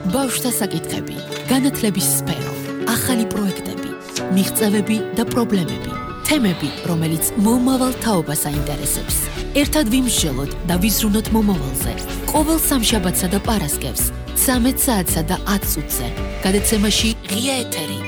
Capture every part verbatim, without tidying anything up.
ბავშვთა საკითხები, განათლების სფერო, ახალი პროექტები, მიღწევები და პრობლემები, თემები, რომელიც მომავალ თაობას აინტერესებს. ერთად ვიმსჯელოთ და ვიზრუნოთ მომავალზე. ყოველ სამშაბათსა და პარასკევს, ცამეტ საათსა და ათ წუთზე. გადაცემაში ღია ეთერი.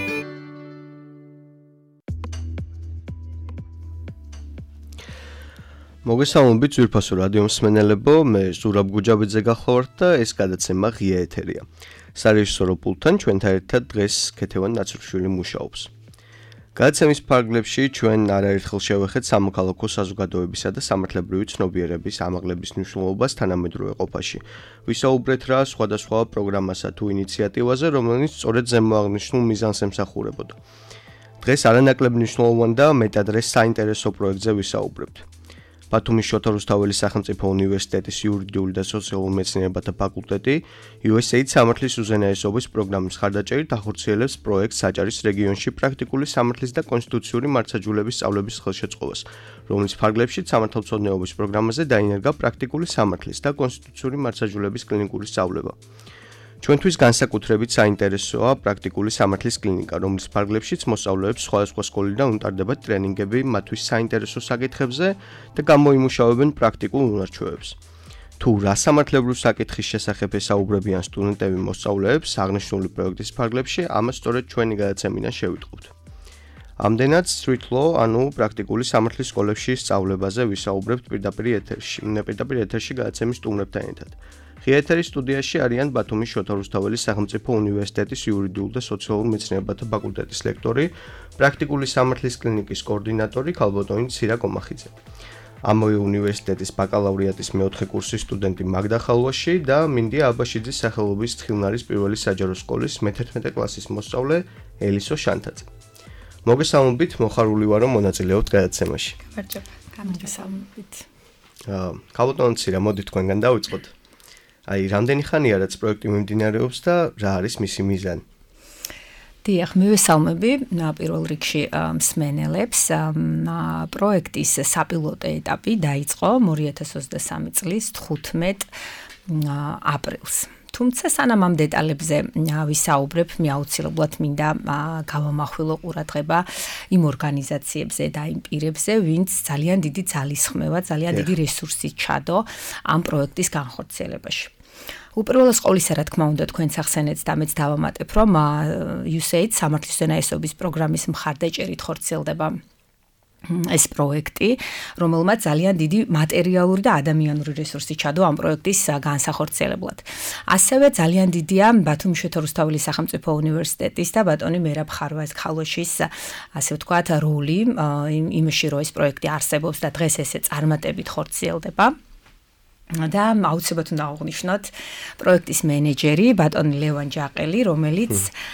მოგესალმებით ძვირფასო რადიო მსმენელებო, მე ზურაბ გუჯაბიძე გახლავართ და ეს გადაცემა ღია ეთერია. სარეჟისორო პულტთან ჩვენთან ერთად დღეს ქეთევან ნაცრუშვილი მუშაობს. გადაცემის ფარგლებში ჩვენ არაერთხელ შევეხეთ სამოქალაქო საზოგადოებისა და სამართლებრივი ცნობიერების ამაღლების მნიშვნელობას თანამედროვე ყოფაში. ვისაუბრეთ რა სხვადასხვა პროგრამასა თუ ინიციატივაზე, რომელიც სწორედ ზემო აღნიშნულ მიზანს ემსახურებოდა. დღეს არანაკლებ მნიშვნელოვან და მეტად რე საინტერესო პროექტზე ვისაუბრებთ. ბათუმის შოთა რუსთაველის სახელმწიფო უნივერსიტეტის იურიდიული და სოციალურ მეცნიერებათა ფაკულტეტი იუ ეს ეიდ სამართლის უზენაესობის პროგრამის მხარდაჭერით ახორციელებს პროექტს საჭარის რეგიონში პრაქტიკული სამართლის და კონსტიტუციური მართლმსაჯულების სწავლების ხელშეწყობას, რომლის ფარგლებშიც სამართალმცოდნეობის პროგრამაზე დაინერგა პრაქტიკული სამართლის და კონსტიტუციური მართლმსაჯულების კლინიკური სწავლება. ჩვენთვის განსაკუთრებით საინტერესოა პრაქტიკული სამართლის კლინიკა, რომლის ფარგლებშიც მოსწავლეებს სხვადასხვა სკოლიდან უნტარდებათ ტრენინგები მათთვის საინტერესო საკითხებზე და გამოიმუშავებენ პრაქტიკულ უნარჩვევებს. თუ რა სამართლებრივ საკითხის შესახებ ესაუბრებიან სტუდენტები მოსწავლეებს აღნიშნული პროექტის ფარგლებში, ამას სწორედ ჩვენი გადაცემიდან შევიტყობთ. ამდენად street law, ანუ პრაქტიკული სამართლის სკოლებში სწავლებაზე ვისაუბრებთ პირდაპირ ეთერში, პირდაპირ ეთერში გადაცემის სტუმრებთან ერთად. ღია ეთერის სტუდიაში არიან ბათუმის შოთა რუსთაველის სახელმწიფო უნივერსიტეტის იურიდიულ და სოციალურ მეცნიერებათა ფაკულტეტის ლექტორი, პრაქტიკული სამართლის კლინიკის კოორდინატორი ქალბატონი ცირა კომახიძე. ამავე უნივერსიტეტის ბაკალავრიატის მეოთხე კურსის სტუდენტი მაგდა ხალვაში და მინდია აბაშიძის სახელობის თხილნარის პირველი საჯარო სკოლის მეთერთმეტე კლასის მოსწავლე ელისო შანთაძე. მოგესალმებით, მოხარული ვარ რომ მონაწილეობთ გადაცემაში. გამარჯობა, გამარჯობა. აა, ქალბატონი ცირა, მოდი თქვენგან დავიწყოთ. აი, რამდენი ხანია რაც პროექტი მიმდინარეობს და რა არის მისი მიზანი? დიახ, მივესალმები პირველ რიგში მსმენელებს. პროექტის საპილოტო ეტაპი დაიწყო ორი ათას ოცდასამი წლის თხუთმეტ აპრილს. თუმცა სანამ ამ დეტალებზე ვისაუბრებ, მე აუცილებლად მინდა გავამახვილო ყურადღება იმ ორგანიზაციებზე და იმ პირებზე, ვინც ძალიან დიდი ძალისხმევა, ძალიან დიდი რესურსი ჩადო ამ პროექტის განხორციელებაში. უპირველეს ყოვლისა, რა თქმა უნდა, თქვენს ახსენეთ და მეც დავამატებ, რომ იუ ეს ეიდ სამართლის უზენაესობის პროგრამის მხარდაჭერით ხორციელდება ეს პროექტი, რომელმაც ძალიან დიდი მატერიალური და ადამიანური რესურსი ჩადო ამ პროექტის განსახორციელებლად. ასევე ძალიან დიდია ბათუმის შოთა რუსთაველის სახელმწიფო უნივერსიტეტის და ბატონი მერაბ ხალვაშის, ასე ვთქვათ, როლი იმაში, რომ ეს პროექტი არსებობს და დღეს ესე წარმატებით ხორციელდება. და აუცილებლად უნდა აღვნიშნოთ პროექტის მენეჯერი ბატონი ლევან ჯაყელი, რომელიც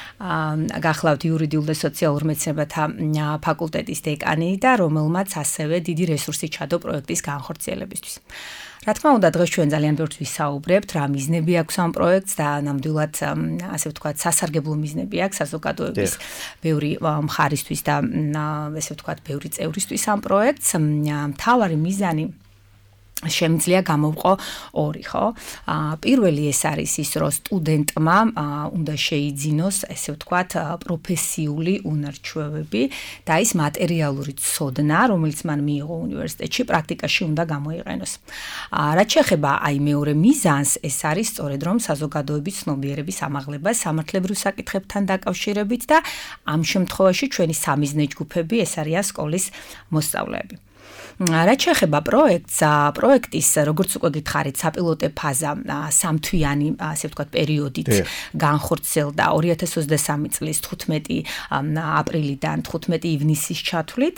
გახლავთ იურიდიულ და სოციალურ მეცნიერებათა ფაკულტეტის დეკანი და რომელმაც ასევე დიდი რესურსი ჩადო პროექტის განხორციელებისთვის. რა თქმა უნდა, დღეს ჩვენ ძალიან ბევრს ვისაუბრებთ, რა მიზნები აქვს ამ პროექტს და ნამდვილად, ასე ვთქვათ, სასარგებლო მიზნები აქვს საზოგადოების ბევრი მხარისთვის და ასე ვთქვათ, ბევრი წევრისთვის ამ პროექტს. მთავარი მიზანი შემიძლია გამოვყო ორი, ხო? პირველი ეს არის ის, რომ სტუდენტმა უნდა შეიძინოს, ესე ვთქვათ, პროფესიული უნარჩვევები და ის მატერიალური ცოდნა, რომელიც მან მიიღო უნივერსიტეტში, პრაქტიკაში უნდა გამოიყენოს. რაც შეეხება აი მეორე მიზანს, ეს არის სწორედ რომ საზოგადოების ცნობიერების ამაღლება სამართლებრივ საკითხებთან დაკავშირებით და ამ შემთხვევაში ჩვენი სამიზნე ჯგუფები ეს არიან სკოლის მოსწავლეები. რაც შეეხება პროექტს, პროექტის, როგორც უკვე გითხარით, საპილოტო ფაზა სამთვიანი, ასე ვთქვათ, პერიოდით განხორციელდა ორი ათას ოცდასამი წლის თხუთმეტი აპრილიდან თხუთმეტი ივნისის ჩათვლით.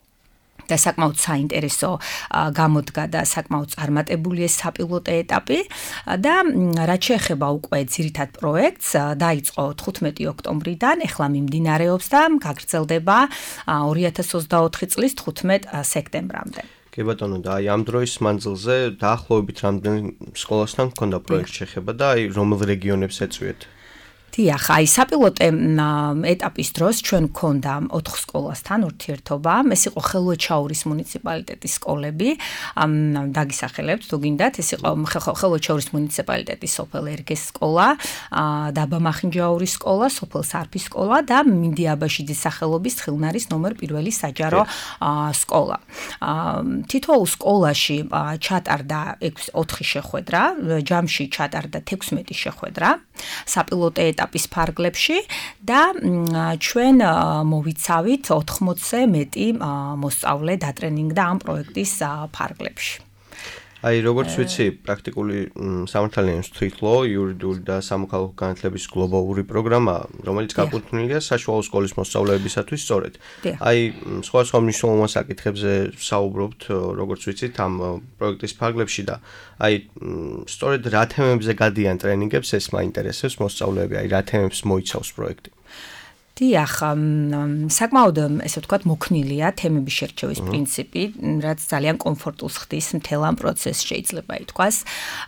და საკმაოდ საინტერესო გამოდგა და საკმაოდ წარმატებული ეს საპილოტო ეტაპი და რაც შეეხება უკვე ძირითად პროექტს, დაიწყო თხუთმეტი ოქტომბრიდან, ეხლა მიმდინარეობს და გაგრძელდება ორი ათას ოცდაოთხი წლის თხუთმეტ სექტემბრამდე. კი ბატონო, და აი ამ დროის მანძილზე დაახლოებით რამდენი სკოლასთან გქონდა პროექტი შეხება და აი რომელ რეგიონებს ეწვიეთ? დიახ, აი საპილოტე ეტაპის დროს ჩვენ გქონდა ოთხ სკოლასთან ურთიერთობა. ეს იყო ხელვაჩაურის მუნიციპალიტეტის სკოლები. დაგისახელებთ, თუ გინდათ, ეს იყო ხელვაჩაურის მუნიციპალიტეტის სოფელ ერგეს სკოლა, დაბა მახინჯაურის სკოლა, სოფელ სარფის სკოლა და მინდი აბაშიძის სახელობის თხილნარის ნომერ პირველი საჯარო სკოლა. თითოეულ სკოლაში ჩატარდა ოთხი შეხვედრა, ჯამში ჩატარდა თექვსმეტი შეხვედრა საპილოტე ეტაპის ფარგლებში და ჩვენ მოვიცავით ოთხმოცზე მეტი მოსწავლე დატრენინგდა ამ პროექტის ფარგლებში. აი როგორც ვიცი, პრაქტიკული სამართალიანი თვითლო, იურიდიული და სამოქალაქო განათლების გლობალური პროგრამა, რომელიც გაკუთვნილია საშუალო სკოლის მოსწავლეებისათვის სწორედ. აი სხვა სხვა მნიშვნელოვან საკითხებზე საუბრობთ, როგორც ვიცით, ამ პროექტის ფარგლებში და აი სწორედ რა თემებზე გადიან ტრენინგებს, ეს მაინტერესებს მოსწავლეები, აი რა თემებს მოიცავს პროექტი. დიახ, საკმაოდ ესე ვთქვათ, მოქნილია თემების შერჩევის პრინციპი, რაც ძალიან კომფორტულს ხდის მთელ ამ პროცესს შეიძლება ითქვას.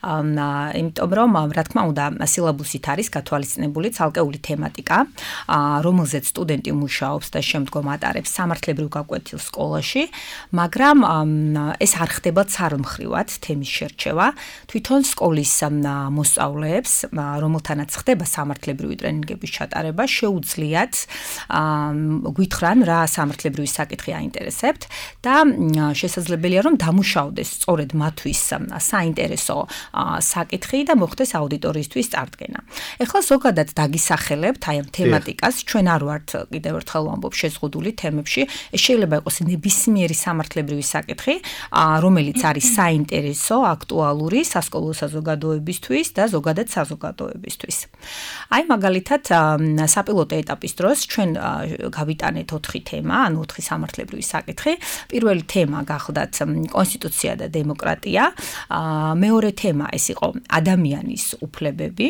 იმიტომ რომ, რა თქმა უნდა, სილაბუსით არის გათვალისწინებული ცალკეული თემატიკა, რომელზეც სტუდენტი მუშაობს და შემდგომ ატარებს სამართლებრივ გაკვეთილ სკოლაში, მაგრამ ეს არ ხდება ცალმხრივად თემის შერჩევა. თვითონ სკოლის მოსწავლეებს, რომელთანაც ხდება სამართლებრივი ტრენინგების ჩატარება, შეუძლიათ გვითხრან რა სამართლებრივი საკითხი აინტერესებთ და შესაძლებელია რომ დამუშავდეს სწორედ მათთვის საინტერესო საკითხი და მოხდეს აუდიტორიისთვის წარდგენა. ეხლა ზოგადად დაგისახელებთ აი ამ თემატიკას, ჩვენ არ ვართ კიდევ ერთხელ ვამბობ შეზღუდული თემებში, ეს შეიძლება იყოს ნებისმიერი სამართლებრივი საკითხი, რომელიც არის საინტერესო, აქტუალური სასკოლო საზოგადოებისთვის და ზოგადად საზოგადოებისთვის. აი მაგალითად საპილოტე ეტაპის დროს ჩვენ გავიტანეთ ოთხი თემა, ანუ ოთხი სამართლებრივი საკითხი. პირველი თემა გახლდათ კონსტიტუცია და დემოკრატია. მეორე თემა ეს იყო ადამიანის უფლებები.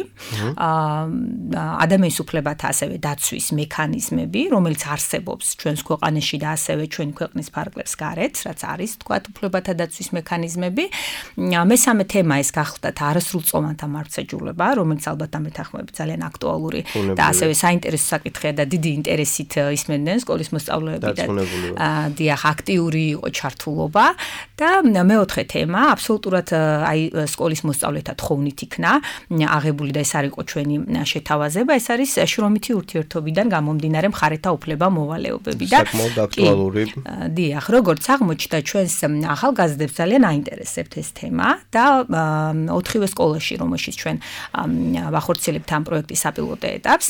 ადამიანის უფლებათა ასევე დაცვის მექანიზმები, რომელიც არსებობს ჩვენს ქვეყანაში და ასევე ჩვენი ქვეყნის ფარგლებს გარეთ, რაც არის თქვათ უფლებათა დაცვის მექანიზმები. მესამე თემა ეს გახლდათ არასრულწლოვანთა მართლმსაჯულება, რომელიც ალბათ ამ ეთანხმებით ძალიან აქტუალური და ასევე საინტერესო საკითხია და დიდი ინტერესით ისმენდნენ სკოლის მოსწავლეები და დიახ, აქტიური იყო ჩართულობა და მეოთხე თემა აბსოლუტურად აი სკოლის მოსწავლეთა თხოვნით იქნა აღებული და ეს არ იყო ჩვენი შეთავაზება, ეს არის შრომითი ურთიერთობიდან გამომდინარე მხარეთა უფლება მოვალეობები და საკმაოდ აქტუალური. დიახ, როგორც აღმოჩნდა, ჩვენს ახალგაზრდებს ძალიან აინტერესებთ ეს თემა და ოთხივე სკოლაში, რომელშიც ჩვენ ვახორციელებთ ამ პროექტის საპილოტე ეტაპს,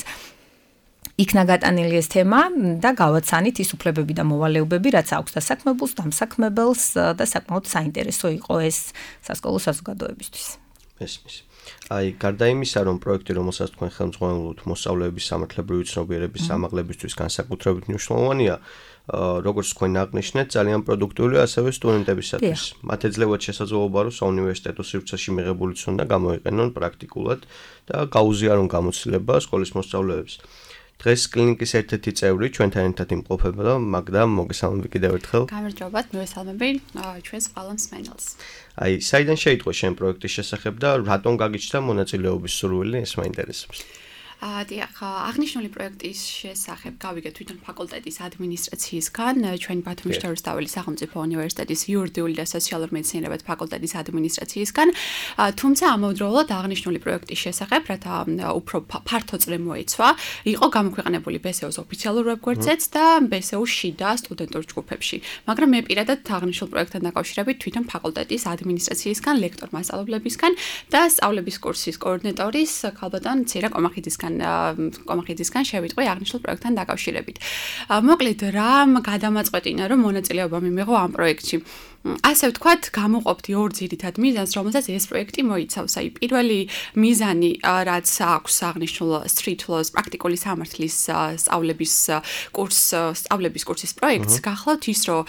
იქნა გატანილი ეს თემა და გავაცანით ის უფლებები და მოვალეობები, რაც აქვს დასაქმებულს, დამსაქმებელს და საკმაოდ საინტერესო იყო ეს სასკოლო საზოგადოებისთვის. მესმის. აი, გარდა იმისა, რომ პროექტი, რომელსაც თქვენ ხელმძღვანელობთ, მოსწავლეების სამართლებრივი ცნობიერების ამაღლებისთვის განსაკუთრებით მნიშვნელოვანია, როგორც თქვენ აღნიშნეთ, ძალიან პროდუქტიული ასევე სტუდენტებისათვის. მათ ეძლევათ შესაძლებლობა, რომ საუნივერსიტეტო სივრცეში მიღებული ცნობა გამოიყენონ პრაქტიკულად და გაუზიარონ გამოცდილება სკოლის მოსწავლეებს. დღეს კლინიკის ერთ-ერთი წევრი ჩვენთან ერთად იმყოფება, მაგდა მოგესალმები კიდევ ერთხელ. გამარჯობათ, მივესალმები ჩვენს ყველა მსმენელს. აი, საიდან შეიტყო შენ პროექტის შესახებ და რატომ გაგიჩნდა მონაწილეობის სურვილი, ეს მაინტერესებს. დიახ, აღნიშნული პროექტის შესახებ გავიგეთ თვითონ ფაკულტეტის ადმინისტრაციისგან, ჩვენი ბათუმის შტავრისდაველი სახელმწიფო უნივერსიტეტის იურიდიული და სოციალურ მეცნიერებათა ფაკულტეტის ადმინისტრაციისგან, თუმცა ამავდროულად აღნიშნული პროექტის შესახებ, რათა უფრო ფართო წრე მოეცვა, იყო გამოქვეყნებული ბე ეს ე-ის ოფიციალურ ვებგვერდზეც და ბე ეს ე-ის შიდა სტუდენტურ ჯგუფებში. მაგრამ მე პირადად აღნიშნულ პროექტთან დაკავშირებით თვითონ ფაკულტეტის ადმინისტრაციისგან, ლექტორ მასწავლებლებისგან და სწავლების კურსის კოორდინატორის ქალბატონ ცირა კომახიძისგან კომახიძისგან შევიტყვი აღნიშნულ პროექტთან დაკავშირებით. მოკლედ, რამ გადამაწყვეტინა, რომ მონაწილეობა მიმიღო ამ პროექტში? ასე ვთქვათ, გამოყოფდი ორ ძირითად მიზანს, რომელსაც ეს პროექტი მოიცავს. აი, პირველი მიზანი, რაც აქვს აღნიშნულ street laws, პრაქტიკული სამართლის სწავლების კურს, სწავლების კურსის პროექტს, გახლავთ ის, რომ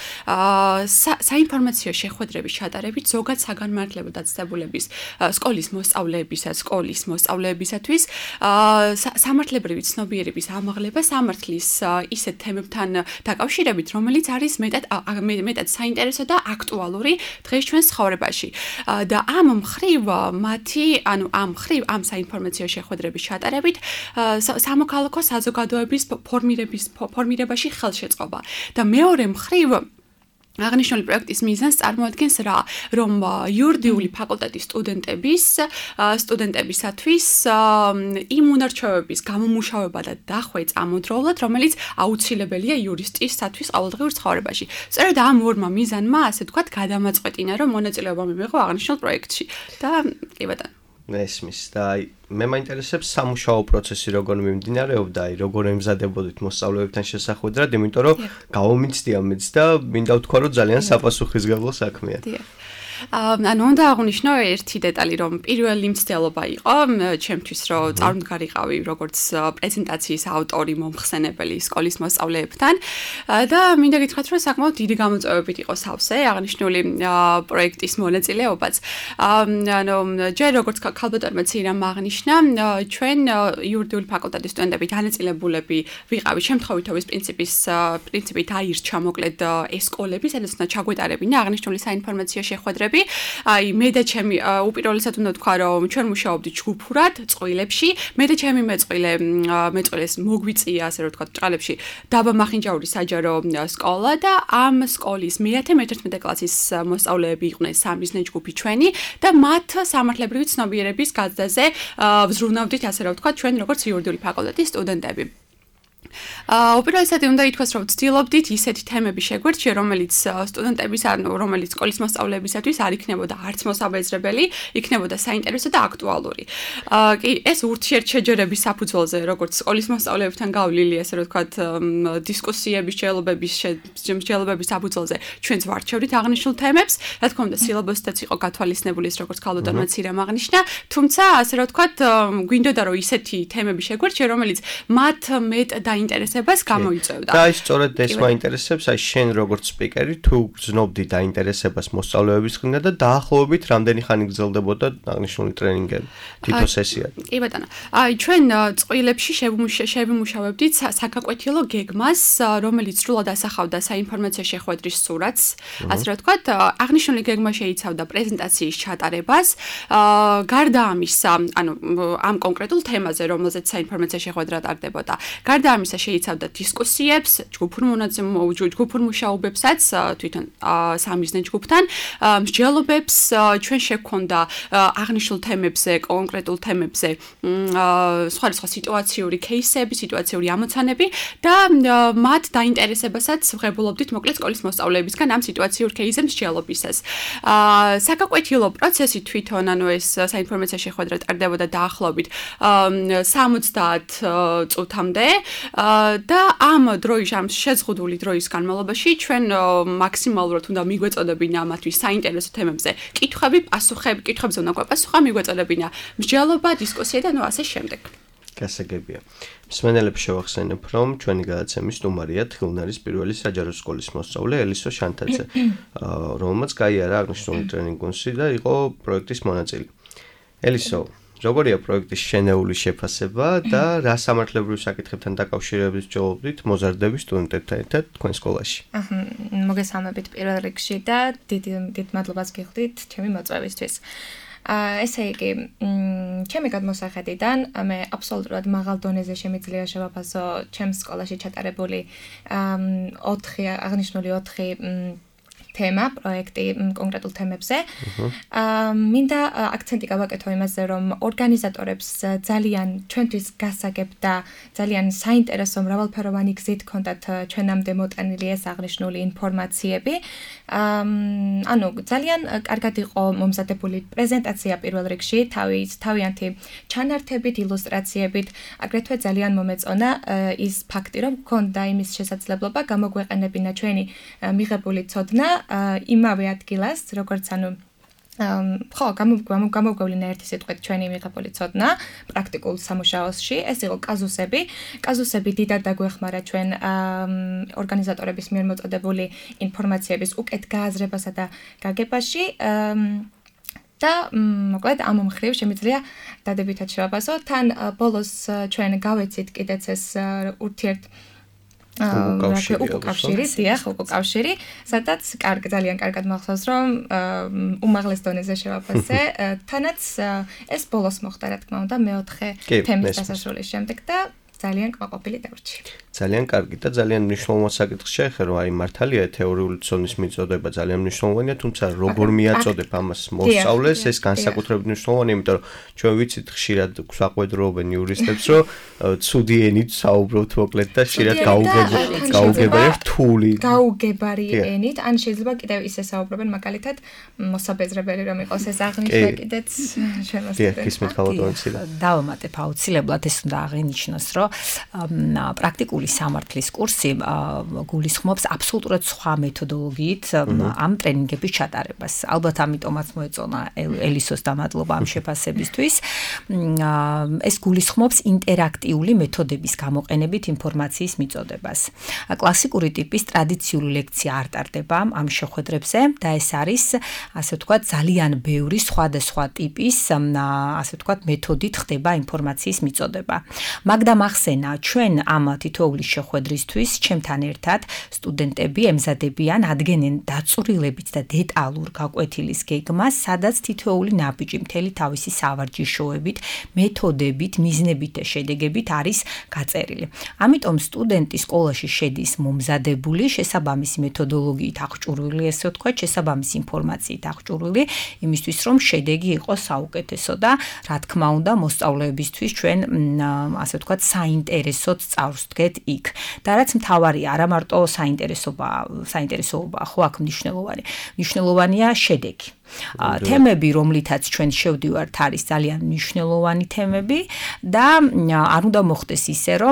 საინფორმაციო შეხვედრების ჩატარებით ზოგად საგანმანათლებლო დაწესებულების სკოლის მოსწავლეებისა, სკოლის მოსწავლეებისათვის სამართლებრივი ცნობიერების ამაღლება სამართლის ისეთ თემებთან დაკავშირებით, რომელიც არის მეტად მეტად საინტერესო და აქტუალური დღეს ჩვენს ცხოვრებაში. და ამ მხრივ მათი, ანუ ამ მხრივ ამ საინფორმაციო შეხვედრების ჩატარებით სამოქალაქო საზოგადოების ფორმირების ფორმირებაში ხელშეწყობა. და მეორე მხრივ აღნიშნული პროექტის მიზანს წარმოადგენს რა, რომ იურიდიული ფაკულტეტის სტუდენტების სტუდენტებისათვის იმ უნარჩვევების გამომუშავება და დახვეწ ამოდროულად, რომელიც აუცილებელია იურისტისათვის ყოველდღიურ ცხოვრებაში. სწორედ ამ ორმა მიზანმა, ასე ვთქვათ, გადამაწყვეტინა, რომ მონაწილეობა მიიღო აღნიშნულ პროექტში. და კი ბატონო. მესმის და აი მე მაინტერესებს სამუშაო პროცესი როგორ მიმდინარეობდა, აი როგორ ემზადებოდით მოსწავლეებთან შესახვედრად, იმიტომ რომ გავომიცდია მეც და მინდა ვთქვა, რომ ძალიან საპასუხისმგებლო საქმეა. ანუ უნდა აღვნიშნო ერთი დეტალი, რომ პირველი მცდელობა იყო ჩემთვის, რომ წარმდგარიყავი როგორც პრეზენტაციის ავტორი, მომხსენებელი სკოლის მოსწავლეებთან და მინდა გითხრათ, რომ საკმაოდ დიდი გამოწვევებით იყო სავსე აღნიშნული პროექტის მონაწილეობაც. ანუ ჯერ როგორც ქალბატონმა ცირამ აღნიშნა, ჩვენ იურიდიული ფაკულტეტის სტუდენტები განაწილებულები ვიყავით შემთხვევითობის პრინციპის პრინციპით აირჩა მოკლედ ესკოლები, სადაც უნდა ჩაგვეტარებინა აღნიშნული საინფორმაციო შეხვედრები. აი მე და ჩემი უპირველესად უნდა ვთქვა, რომ ჩვენ მუშაობდით ჯგუფურად წყვილებში, მე და ჩემი მეწყვილე მეწყვილეს მოგვიწია, ასე რომ ვთქვათ, ჭყალებში დაბა მახინჯაურის საჯარო სკოლა და ამ სკოლის მეათე მეთერთმეტე კლასის მოსწავლეები იყვნენ სამიზნე ჯგუფი ჩვენი და მათ სამართლებრივი ცნობიერების გაზრდაზე ვზრუნავდით, ასე რომ ვთქვათ, ჩვენ როგორც იურიდიული ფაკულტეტის სტუდენტები. უპირველესად უნდა ითქვას, რომ ვცდილობდით ისეთი თემები შეგვერჩია, რომელიც სტუდენტების, ანუ რომელიც სკოლის მოსწავლეებისათვის არ იქნებოდა არც მოსაბეზრებელი, იქნებოდა საინტერესო და აქტუალური. კი, ეს ურთიერთშეჯერების საფუძველზე, როგორც სკოლის მოსწავლეებთან გავლილი, ასე რომ ვთქვათ, დისკუსიების, შეელობების, შეელობების საფუძველზე ჩვენც ვარჩევდით აღნიშნულ თემებს. რა თქმა უნდა, სილაბუსითაც იყო გათვალისწინებული, როგორც ქალბატონმა ცირამ აღნიშნა, თუმცა, ასე რომ ვთქვათ, გვინდოდა რომ ისეთი თემები შეგვერჩია, რომელიც მათ მეტ დაინტერესებას გამოიწვევდა. და აი სწორედ ეს მაინტერესებს, აი შენ როგორც სპიკერი, თუ გრძნობდი დაინტერესებას მოსწავლეების მხრიდან და დაახლოებით რამდენი ხანი გრძელდებოდა აღნიშნული ტრენინგები, თითო სესია? კი ბატონო. აი ჩვენ წყვილებში შევიმუშავებდით საგაკვეთილო გეგმას, რომელიც სრულად ასახავდა საინფორმაციო შეხვედრის სურათს, ასე რომ ვთქვათ, აღნიშნული გეგმა შეიცავდა პრეზენტაციის ჩატარებას, გარდა ამისა, ანუ ამ კონკრეტულ თემაზე, რომელზეც საინფორმაციო შეხვედრა ტარდებოდა. გარდა ამისა შეიცავდა დისკუსიებს, ჯგუფურ ჯგუფურ მუშაობებსაც თვითონ სამიზნე ჯგუფთან, მსჯელობებს, ჩვენ შეგვქონდა აღნიშნულ თემებზე, კონკრეტულ თემებზე სხვადასხვა სიტუაციური кейსები, სიტუაციური ამოცანები და მათ დაინტერესებასაც ვღებულობდით მოკლედ სკოლის მოსწავლეებისგან ამ სიტუაციურ кейსებს მსჯელობისას. საგაკვეთილო პროცესი თვითონ, ანუ ეს საინფორმაციო შეხვედრა ტარდებოდა დაახლოებით სამოცდაათ წუთამდე. და ამ დროის ამ შეზღუდული დროის განმავლობაში ჩვენ მაქსიმალურად უნდა მიგვეწოდებინა მათთვის საინტერესო თემებზე კითხვები, პასუხები, კითხვებზე უნდა გვაპასუხა, მიგვეწოდებინა მსჯელობა, დისკუსია და ნუ ასე შემდეგ. გასაგებია. მსმენელებს შევახსენებ, რომ ჩვენი გადაცემის სტუმარია თხილნარის პირველი საჯარო სკოლის მოსწავლე ელისო შანთაძე, რომელმაც გაიარა აღნიშნული ტრენინგ-კურსი და იყო პროექტის მონაწილე. ელისო, როგორია პროექტის შენეული შეფასება და რა სამართლებრივ საკითხებთან დაკავშირებით ვსჯელობდით მოზარდების სტუდენტებთან ერთად თქვენ სკოლაში? აჰა, მოგესალმებით პირველ რიგში და დიდი დიდ მადლობას გიხდით ჩემი მოწვევისთვის. აა ესე იგი, ჩემი გადმოსახედიდან მე აბსოლუტურად მაღალ დონეზე შემიძლია შევაფასო ჩემს სკოლაში ჩატარებული ოთხი აღნიშნული ოთხი თემა, პროექტი კონკრეტულ თემებზე. აა მინდა აქცენტი გავაკეთო იმაზე, რომ ორგანიზატორებს ძალიან ჩვენთვის გასაგებ და ძალიან საინტერესო მრავალფეროვანი გზით ჰქონდათ ჩვენამდე მოტანილი ეს აღნიშნული ინფორმაციები. აა ანუ ძალიან კარგად იყო მომზადებული პრეზენტაცია პირველ რიგში, თავის თავიანთი ჩანართებით, ილუსტრაციებით, აგრეთვე ძალიან მომეწონა ის ფაქტი, რომ ჰქონდა იმის შესაძლებლობა გამოგვეყენებინა ჩვენი მიღებული ცოდნა იმავე ადგილას, როგორც ანუ ხო, გამოგვევლინა ერთი სიტყვით ჩვენი მიღებული ცოდნა პრაქტიკულ სამუშაოში. ეს იყო კაზუსები. კაზუსები დიდად დაგვეხმარა ჩვენ ორგანიზატორების მიერ მოწოდებული ინფორმაციების უკეთ გააზრებასა და გაგებაში. და მოკლედ ამ მხრივ შემიძლია დადებითად შევაფასო. თან ბოლოს ჩვენ გავეცით კიდეც ეს ურთიერთ უკავშირი, დიახ, უკავშირი, სადაც კარგ ძალიან კარგად მახსოვს, რომ უმაღლეს დონეზე შევაფასე, თანაც ეს ბოლოს მოხდა, რა თქმა უნდა, მეოთხე თემის დასასრულის შემდეგ და ძალიან კმაყოფილი დავრჩი. ძალიან კარგი და ძალიან მნიშვნელოვანი საკითხი შეეხება, რომ აი მართალია თეორიული ცოდნის მიწოდება ძალიან მნიშვნელოვანია, თუმცა როგორ მიაწოდებ ამას მოსწავლეს, ეს განსაკუთრებით მნიშვნელოვანია, იმიტომ რომ ჩვენ ვიცით ხშირად გვსაყვედროობენ იურისტებს, რომ ცუდი ენით საუბრობთ მოკლედ და ხშირად გაუგებარი რთული. გაუგებარი ენით, ან შეიძლება კიდევ ისე საუბრობენ, მაგალითად, მოსაბეზრებელი რომ იყოს ეს აღნიშნა კიდეც შემოსწავლე. დავამატებ აუცილებლად ეს უნდა აღინიშნოს, რომ პრაქტიკული სამართლის კურსი გულისხმობს აბსოლუტურად სხვა მეთოდოლოგიით ამ ტრენინგების ჩატარებას. ალბათ ამიტომაც მოეწონა ელისოს დამადლობა ამ შეფასებისთვის. ეს გულისხმობს ინტერაქტიული მეთოდების გამოყენებით ინფორმაციის მიწოდებას. კლასიკური ტიპის ტრადიციული ლექცია არ ტარდება ამ შეხვედრებზე და ეს არის, ასე ვთქვათ, ძალიან ბევრი სხვადასხვა ტიპის, ასე ვთქვათ, მეთოდით ხდება ინფორმაციის მიწოდება. მაგდა ახსენა, ჩვენ ამ თითოეული შეხვედრისთვის ჩემთან ერთად სტუდენტები ემზადებიან, ადგენენ დაწვრილებით და დეტალურ გაკვეთილის გეგმას, სადაც თითოეული ნაბიჯი მთელი თავისი სავარჯიშოებით, მეთოდებით, მიზნებით და შედეგებით არის გაწერილი. ამიტომ სტუდენტი სკოლაში შედის მომზადებული, შესაბამისი მეთოდოლოგიით აღჭურვილი, ესე ვთქვათ, შესაბამისი ინფორმაციით აღჭურვილი, იმისთვის რომ შედეგი იყოს საუკეთესო და რა თქმა უნდა, მოსწავლეებისთვის ჩვენ ასე ვთქვათ, საინტერესოდ წავსდგეთ იქ. და რაც მთავარია, არა მარტო საინტერესობა, საინტერესოობა, ხო აქ მნიშვნელოვანი. მნიშვნელოვანია შედეგი. თემები, რომლითაც ჩვენ შევდივართ, არის ძალიან მნიშვნელოვანი თემები და არ უნდა მოხდეს ისე, რომ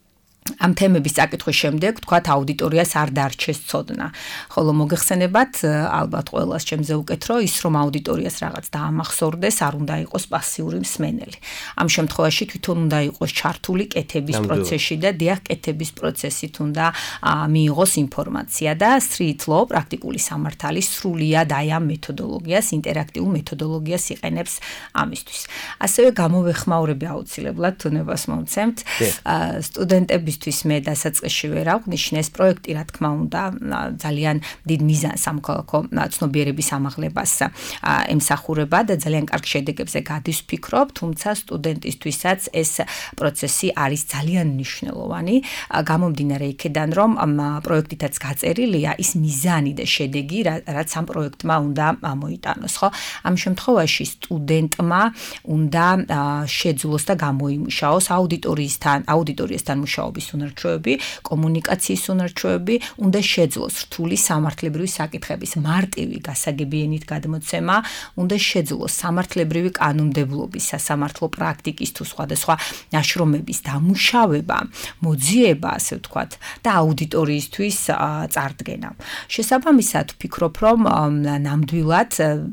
ამ თემების წაკითხვის შემდეგ, თქვათ, აუდიტორიას არ დარჩეს ცოდნა. ხოლო მოგეხსენებათ, ალბათ ყველას ჩემზე უკეთრო, ის რომ აუდიტორიას რაღაც დაამახსოვრდეს, არ უნდა იყოს პასიური მსმენელი. ამ შემთხვევაში თვითონ უნდა იყოს ჩართული კეთების პროცესში და დიახ, კეთების პროცესით უნდა მიიღოს ინფორმაცია და street law, პრაქტიკული სამართალი სრულიად აი ამ მეთოდოლოგიას, ინტერაქტიულ მეთოდოლოგიას იყენებს ამისთვის. ასევე გამოვეხმაურები აუცილებლად თუნებას მომცემთ სტუდენტების მე დასაწყისში ვერ აღვნიშნე, ეს პროექტი, რა თქმა უნდა, ძალიან დიდ მიზანს სამოქალაქო ცნობიერების ამაღლებას ემსახურება და ძალიან კარგ შედეგებზე გადის ვფიქრობ, თუმცა სტუდენტისთვისაც ეს პროცესი არის ძალიან მნიშვნელოვანი, გამომდინარე იქედან, რომ პროექტითაც გაწერილია ის მიზანი და შედეგი, რაც ამ პროექტმა უნდა მოიტანოს, ხო? ამ შემთხვევაში სტუდენტმა უნდა შეძლოს და გამოიმუშაოს აუდიტორიისთან, აუდიტორიასთან მუშაობის უნარჩვევები, კომუნიკაციის უნარჩვევები, უნდა შეძლოს რთული სამართლებრივი საკითხების მარტივი გასაგებიენით გადმოცემა, უნდა შეძლოს სამართლებრივი კანონმდებლობის, სასამართლო პრაქტიკის თუ სხვადასხვა ნაშრომების დამუშავება, მოძიება, ასე ვთქვათ, და აუდიტორიისთვის წარდგენა. შესაბამისად, ვფიქრობ, რომ ნამდვილად,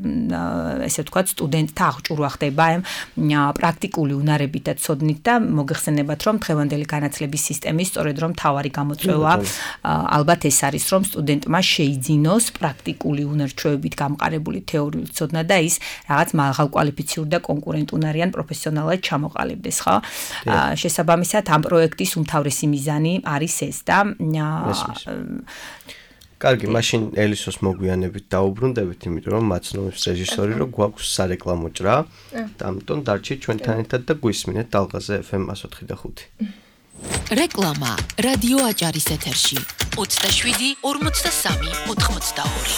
ესე ვთქვათ, სტუდენტთა აღჭურვა ხდება პრაქტიკული უნარებით და ცოდნით და მოგეხსენებათ, რომ დღევანდელი განათლების სისტემის სწორედ რომ თავარი გამოწვევა ალბათ ეს არის, რომ სტუდენტმა შეიძინოს პრაქტიკული უნარჩვევებით გამყარებული თეორიული ცოდნა და ის რაღაც მაღალკვალიფიციური და კონკურენტუნარიან პროფესიონალად ჩამოყალიბდეს, ხო? შესაბამისად, ამ პროექტის უმთავრესი მიზანი არის ეს და კარგი, მაშინ ელისოს მოგვიანებით დაუბრუნდებით, იმიტომ რომ მაცნობს რეჟისორი, რომ გვაქვს სარეკლამო ჭრა და ამიტომ დარჩით ჩვენთან ერთად და გვისმინეთ დალღაზე ეფ ემ one oh five point five. რეკლამა რადიო აჭარის ეთერში ოცდაშვიდი ორმოცდასამი ოთხმოცდაორი.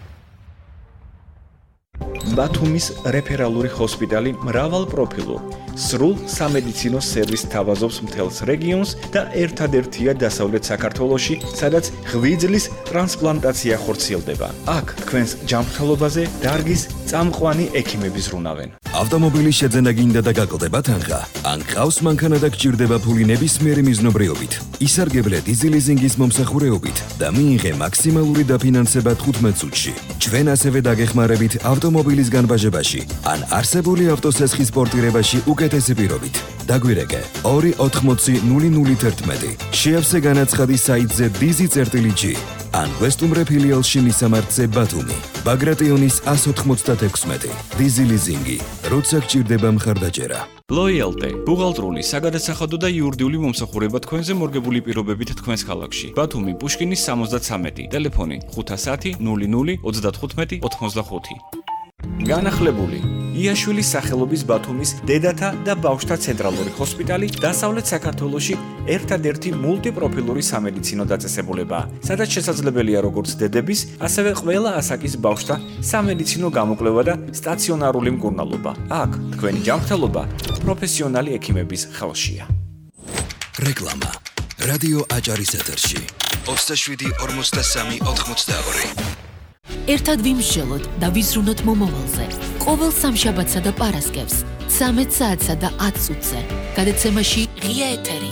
ბათუმის რეფერალური ჰოსპიტალი მრავალ პროფილურ სრულ სამედიცინო სერვისს თავაზობს მთელს რეგიონს და ერთადერთია დასავლეთ საქართველოში, სადაც ღვიძლის ტრანსპლანტაცია ხორციელდება. აქ თქვენს ჯანმრთელობაზე დარგის წამყვანი ექიმები ზრუნავენ. ავტომობილის შეძენა გინდა და გაკლდება თანხა. ან ყავს მანქანა და გჭირდება ფული ნებისმიერი მიზნობრიობით. ისარგებლე დიზი ლიზინგის მომსახურეობით და მიიღე მაქსიმალური დაფინანსება თხუთმეტ წუთში. ჩვენ ასევე დაგეხმარებით ავტომობილის განბაჟებაში ან არსებული ავტოსესხის პორტირებაში უკეთესი პირობით. დაგვირეკე ორი ოთხმოცი ნული ნული თერთმეტი. შეავსე განაცხადი საიტზე dizi.gi ან ვესტუმრე ფილიალში მისამართზე ბათუმი. ბაგრატიონის one otkhometex. Dizi Leasing. როცა გჭირდება მხარდაჭერა. Loyalty ბუღალტრული, საგადასახადო და იურიდიული მომსახურება თქვენზე მორგებული პირობებით თქვენს ქალაქში. ბათუმი, პუშკინის სამოცდათვრამეტი, ტელეფონი ხუთასათი ნული ნული ოცდათხუთმეტი ოთხმოცდახუთი. განახლებული იაშვილის სახელობის ბათუმის დედათა და ბავშვთა ცენტრალური ჰოსპიტალი დასავლეთ საქართველოში ერთადერთი მულტიპროფილური სამედიცინო დაწესებულებაა, სადაც შესაძლებელია როგორც დედების, ასევე ყველა ასაკის ბავშვთა სამედიცინო გამოკვლევა და სტაციონარული მკურნალობა. აქ თქვენი ჯანმრთელობა პროფესიონალი ექიმების ხელშია. რეკლამა. რადიო აჭარის ეთერში. ოცდაშვიდი ორმოცდასამი ოთხმოცდაორი. ერთად ვიმსჯელოთ და ვიზრუნოთ მომავალზე. ყოველ სამშაბათსა და პარასკევს, ცამეტ საათსა და ათ წუთზე. გადაცემაში ღია ეთერი.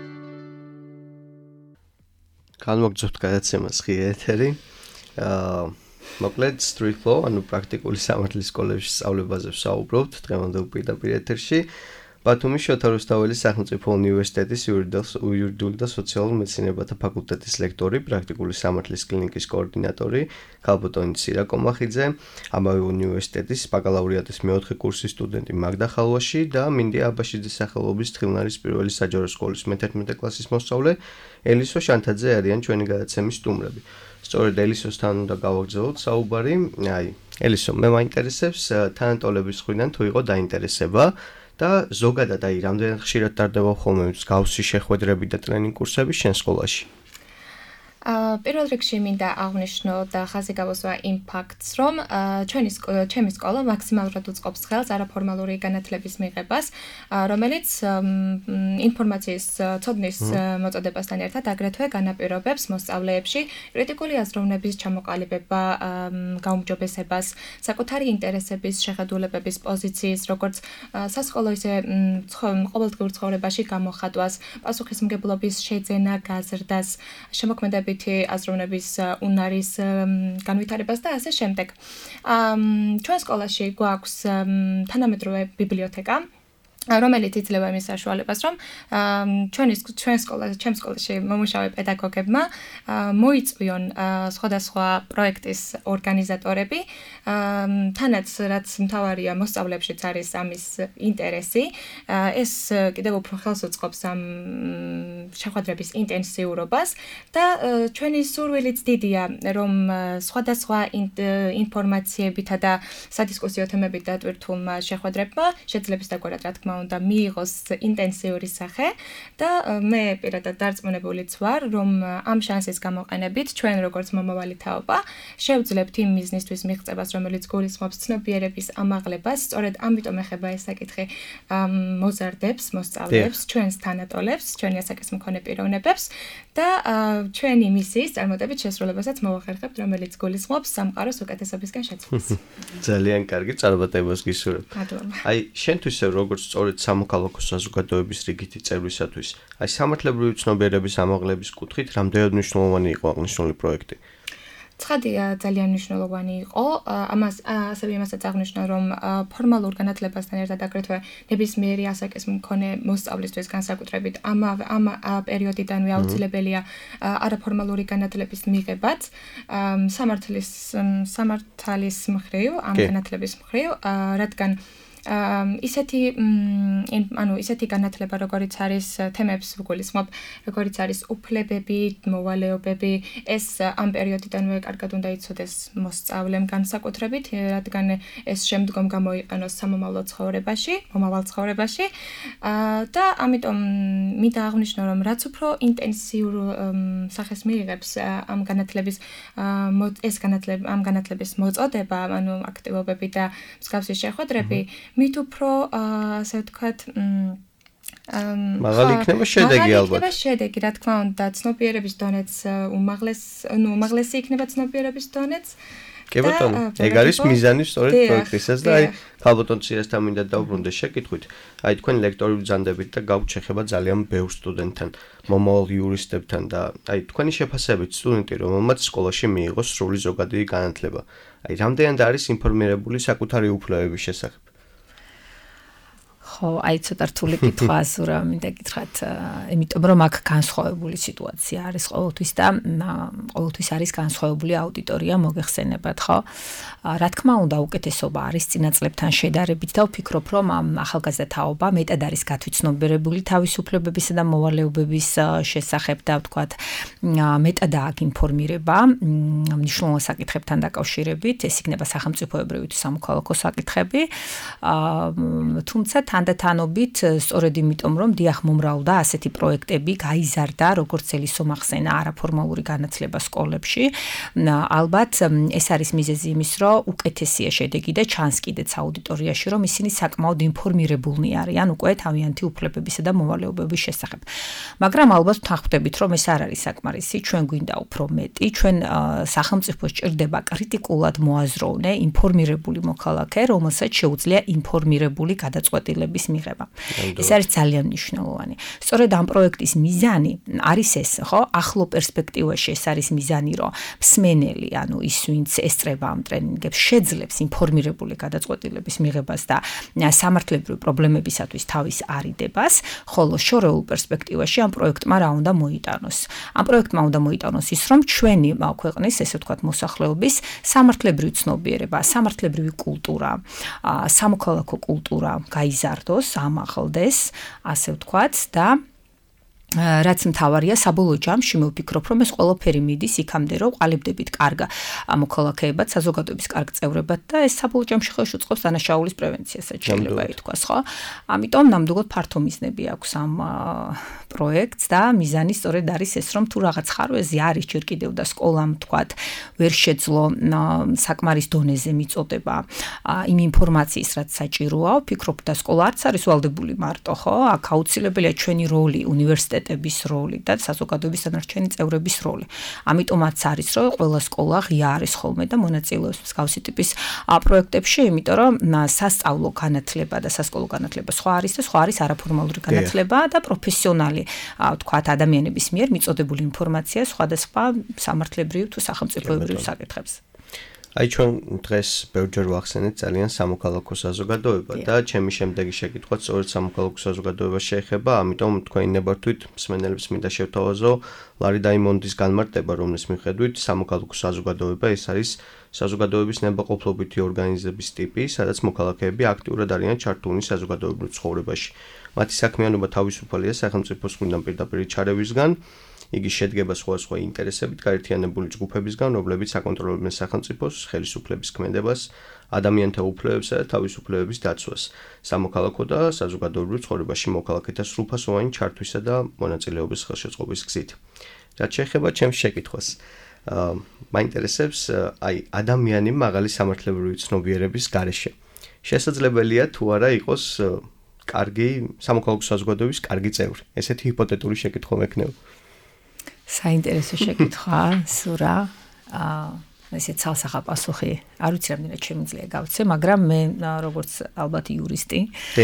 განვაგრძობთ გადაცემას ღია ეთერი. აა მოკლედ Street Law, ანუ პრაქტიკული სამართლის სკოლებში სწავლებაზე ვსაუბრობთ დღევანდელ პირდაპირ ეთერში. ბათუმის შოთა რუსთაველის სახელმწიფო უნივერსიტეტის იურიდიული და სოციალურ მეცნიერებათა ფაკულტეტის ლექტორი, პრაქტიკული სამართლის კლინიკის კოორდინატორი ქალბატონი ცირა კომახიძე, ამავე უნივერსიტეტის ბაკალავრიატის მეოთხე კურსის სტუდენტი მაგდა ხალვაში და მინდია აბაშიძის სახელობის თხილნარის პირველი საჯარო სკოლის მეთერთმეტე კლასის მოსწავლე ელისო შანთაძე არიან ჩვენი გადაცემის სტუმრები. სწორედ ელისოსთან უნდა გავაგრძელოთ საუბარი. აი, ელისო, მე მაინტერესებს თანატოლების მხრიდან თუ იყო დაინტერესება და ზოგადად აი რამდენად ხშირად ტარდება ხოლმე მსგავსი შეხვედრები და ტრენინგ კურსები შენ სკოლაში? აა პირველ რიგში მინდა აღვნიშნო და ხაზი გავუსვა იმ ფაქტს, რომ ჩვენი ჩემი სკოლა მაქსიმალურად უწყობს ხელს არაფორმალური განათლების მიღებას, რომელიც ინფორმაციის ცოდნის მოწოდებასთან ერთად აგრეთვე განაპირობებს მოსწავლეებში კრიტიკული აზროვნების ჩამოყალიბება, გაუმჯობესებას, საკუთარი ინტერესების, შეხედულებების პოზიციის, როგორც სასკოლო ისე ყოველდღიურ ცხოვრებაში გამოხატვას, პასუხისმგებლობის შეძენა, გაზრდას, შემოქმედებით აზროვნების უნარის განვითარებას და ასე შემდეგ. ჩვენ სკოლაში გვაქვს თანამედროვე ბიბლიოთეკა, რომელიც იძლევა იმის საშუალებას, რომ ჩვენი ჩვენ სკოლაში, ჩემ სკოლაში მომუშავე პედაგოგებმა მოიწვიონ სხვადასხვა პროექტის ორგანიზატორები, თანაც რაც მთავარია მოსწავლეებშიც არის ამის ინტერესი, ეს კიდევ უფრო ხელს უწყობს ამ შეხვედრების ინტენსიურობას და ჩვენი სურვილიც დიდია, რომ სხვადასხვა ინფორმაციებითა და სადისკუსიო თემებით დატვირთულმა შეხვედრებმა შეძლებს დაგვერად რა თქმა უნდა მიიღოს ინტენსიური სახე და მე პირადად დარწმუნებულიც ვარ, რომ ამ შანსის გამოყენებით ჩვენ როგორც მომავალი თაობა შევძლებთ იმ მიზნისთვის მიღწევას, რომელიც გულისხმობს ცნობიერების ამაღლებას, სწორედ ამიტომ ეხება ეს საკითხი მოზარდებს, მოსწავლეებს, ჩვენს თანატოლებს, ჩვენი ასაკის მქონე პიროვნებებს და ჩვენი მისიის წარმატებით შესრულებასაც მოვახერხებთ, რომელიც გულისხმობს სამყაროს უკეთესობისკენ შეცვლას. ძალიან კარგი წარმატებას გისურვებ. აი, შენთვის როგორც სწორედ სამოქალაქო საზოგადოების რიგითი წევრისათვის, აი სამართლებრივი ცნობიერების ამაღლების კუთხით რამდენად მნიშვნელოვანი იყო აღნიშნული პროექტი? ცხადია, ძალიან მნიშვნელოვანი იყო. ამას ასევე იმასაც აღნიშნო, რომ ფორმალურ განათლებასთან ერთად აგრეთვე ნებისმიერი ასაკის მქონე მოსწავლისთვის განსაკუთრებით ამ ამ პერიოდიდანვე აუცილებელია არაფორმალური განათლების მიღებაც, სამართლის სამართლის მხრივ, ამ განათლების მხრივ, რადგან ისეთი ანუ ისეთი განათლება, როგორც არის თემებს ვგულისხმობ, როგორც არის უფლებები, მოვალეობები, ეს ამ პერიოდიდანვე კარგად უნდა იცოდეს მოსწავლემ განსაკუთრებით, რადგან ეს შემდგომ გამოიყენოს სამომავლო ცხოვრებაში, მომავალ ცხოვრებაში და ამიტომ მინდა აღვნიშნო, რომ რაც უფრო ინტენსიურ სახეს მიიღებს ამ განათლების ეს განათლება ამ განათლების მოწოდება, ანუ აქტივობები და მსგავსი შეხვედრები მით უფრო ასე ვთქვათ მაღალი იქნება შედეგი ალბათ. იქნება შედეგი, რა თქმა უნდა, ცნობიერების დონეც უმაღლეს, ნუ უმაღლესი იქნება ცნობიერების დონეც. კი ბატონო, ეგ არის მიზანი სწორედ პროექტისას და აი ქალბატონ ცირასთან მინდა დავბრუნდე შეკითხვით. აი თქვენ ლექტორი ბრძანდებით და გაქვთ შეხება ძალიან ბევრ სტუდენტთან, მომავალ იურისტებთან და აი თქვენი შეფასებით სტუდენტი, რომელმაც სკოლაში მიიღო სრული ზოგადი განათლება. აი რამდენად არის ინფორმირებული საკუთარი უფლებების შესახებ? ხო, აი ცოტა რთული კითხვა ზურა, მინდა გითხრათ, იმიტომ რომ აქ განსხვავებული სიტუაცია არის ყოველთვის და ყოველთვის არის განსხვავებული აუდიტორია მოგეხსენებათ, ხო? Რა თქმა უნდა, უკეთესობა არის წინა წლებთან შედარებით და ვფიქრობ, რომ ახალგაზრდა თაობა მეტად არის გათვითცნობიერებული თავისუფლებებისა და მოვალეობების შესახებ და ვთქვათ, მეტად აქვს ინფორმირება მნიშვნელოვან საკითხებთან დაკავშირებით, ეს იქნება სახელმწიფოებრივი თუ სამოქალაქო საკითხები. Თუმცა თანდათანობით სწორედ იმიტომ რომ დიახ მომრავლდა ასეთი პროექტები გაიზარდა როგორც ელისომახსენა არაფორმალური განათლება სკოლებში ალბათ ეს არის მიზეზი იმის რომ უკეთესია შედეგი და ჩანს კიდეც აუდიტორიაში რომ ისინი საკმაოდ ინფორმირებულნი არიან უკვე თავიანთი უფლებებისა და მოვალეობების შესახებ მაგრამ ალბათ ვთანხმდებით რომ ეს არ არის საკმარისი ჩვენ გვინდა უფრო მეტი ჩვენ სახელმწიფოს ჭირდება კრიტიკულად მოაზროვნე ინფორმირებული მოქალაქე რომელსაც შეუძლია ინფორმირებული გადაწყვეტილების მიღება. ეს არის ძალიან მნიშვნელოვანი. სწორედ ამ პროექტის მიზანი არის ეს, ხო? ახლო პერსპექტივაში ეს არის მიზანი, რომ მსმენელი, ანუ ის, ვინც ესწრება ამ ტრენინგებს, შეძლებს ინფორმირებული გადაწყვეტილების მიღებას და სამართლებრივი პრობლემებისათვის თავის არიდებას, ხოლო შორეულ პერსპექტივაში ამ პროექტმა რა უნდა მოიტანოს? ამ პროექტმა უნდა მოიტანოს ის, რომ ჩვენი ქვეყნის, ესე ვთქვათ, მოსახლეობის სამართლებრივი ცნობიერება, სამართლებრივი კულტურა, სამოქალაქო კულტურა გაიზარდოს, ამაღლდეს, ასე ვთქვათ და რაც მთავარია საბოლოო ჯამში მე ვფიქრობ რომ ეს ყველაფერი მიდის იქამდე რომ ყალიბდებით კარგ მოქალაქეებად, საზოგადოების კარგ წევრებად და ეს საბოლოო ჯამში ხელს უწყობს დანაშაულის პრევენციასაც შეიძლება ითქვას, ხო? ამიტომ ნამდვილად ფართო მიზნები აქვს ამ პროექტს და მიზანი სწორედ არის ეს რომ თუ რაღაც ხარვეზე არის ჯერ კიდევ და სკოლამ ვთქვათ ვერ შეძლო საკმარის დონეზე მიწოდება იმ ინფორმაციის რაც საჭიროა, ვფიქრობ და სკოლა არც არის ვალდებული მარტო, ხო? აქ აუცილებელია ჩვენი როლი უნივერსიტეტ ების როლი და საზოგადოების დანარჩენი წევრების როლი. ამიტომაც არის რომ ყველა სკოლა ღია არის ხოლმე და მონაწილეობს მსგავსი ტიპის პროექტებში, იმიტომ რომ სასწავლო განათლება და სასკოლო განათლება სხვა არის და სხვა არის არაფორმალური განათლება და პროფესიონალი, ვთქვათ, ადამიანების მიერ მიწოდებული ინფორმაცია სხვადასხვა სამართლებრივ თუ სახელმწიფოებრივ საკითხებზე. აი ჩვენ დღეს ბევრჯერ ვახსენეთ ძალიან სამოქალაქო საზოგადოება და ჩემი შემდეგი შეკითხვაც სწორედ სამოქალაქო საზოგადოებას შეეხება, ამიტომ თქვენი ნებართვით მსმენელებს მინდა შევთავაზო ლარი დაიმონდის განმარტება, რომლის მიხედვით სამოქალაქო საზოგადოება ეს არის საზოგადოების ნებაყოფლობითი ორგანიზების ტიპი, სადაც მოქალაქეები აქტიურად არიან ჩართულნი საზოგადოებრივ ცხოვრებაში. მათი საქმიანობა თავისუფალია სახელმწიფოს მხრიდან პირდაპირ ჩარევისგან. იგი შედგება სხვადასხვა ინტერესებით გაერთიანებული ჯგუფებისგან, რომლებიც აკონტროლებენ სახელმწიფოს ხელისუფლების ქმედებას, ადამიანთა უფლებებსა და თავისუფლებების დაცვას, სამოქალაქო და საზოგადოებრივ ცხოვრებაში მოქალაქეთა სრულფასოვანი ჩართვისა და მონაწილეობის ხელშეწყობის გზით. რაც შეეხება ჩემს შეკითხვას, მაინტერესებს აი ადამიანი მაღალი სამართლებრივი ცნობიერების გარეშე. შესაძლებელია თუ არა იყოს კარგი სამოქალაქო საზოგადოების კარგი წევრი. ესეთი ჰიპოთეტური შეკითხვა მექნება. საინტერესო შეკითხვა, სურა. ესე ცალსახა პასუხი არ ვიცი რამდენად შემიძლია გავცე, მაგრამ მე როგორც ალბათ იურისტი,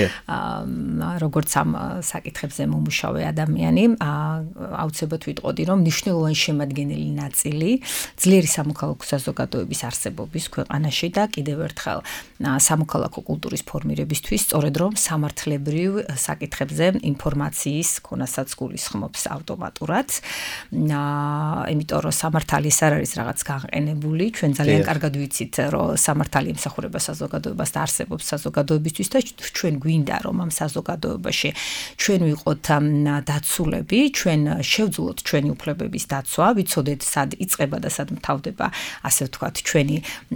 როგორც ამ საკითხებზე მომუშავე ადამიანი, აუცილებლად ვიტყოდი, რომ მნიშვნელოვანი შემადგენელი ნაწილი ძლიერი სამოქალაქო საზოგადოების არსებობის ქვეყანაში და კიდევ ერთხელ სამოქალაქო კულტურის ფორმირებისთვის, სწორედ რომ სამართლებრივ საკითხებზე ინფორმაციის ქონასაც გულისხმობს ავტომატურად. იმიტომ რომ სამართალი ეს არ არის რაღაც განყენებული ჩვენ ძალიან კარგად ვიცით, რომ სამართალი ემსახურება საზოგადოებას და არსებობს საზოგადოებისთვის და ჩვენ გვინდა, რომ ამ საზოგადოებაში ჩვენ ვიყოთ დაცულები, ჩვენ შევძლოთ ჩვენი უფლებების დაცვა, ვიცოდეთ, სად იწყება და სად მთავრდება, ასე ვთქვათ, ჩვენი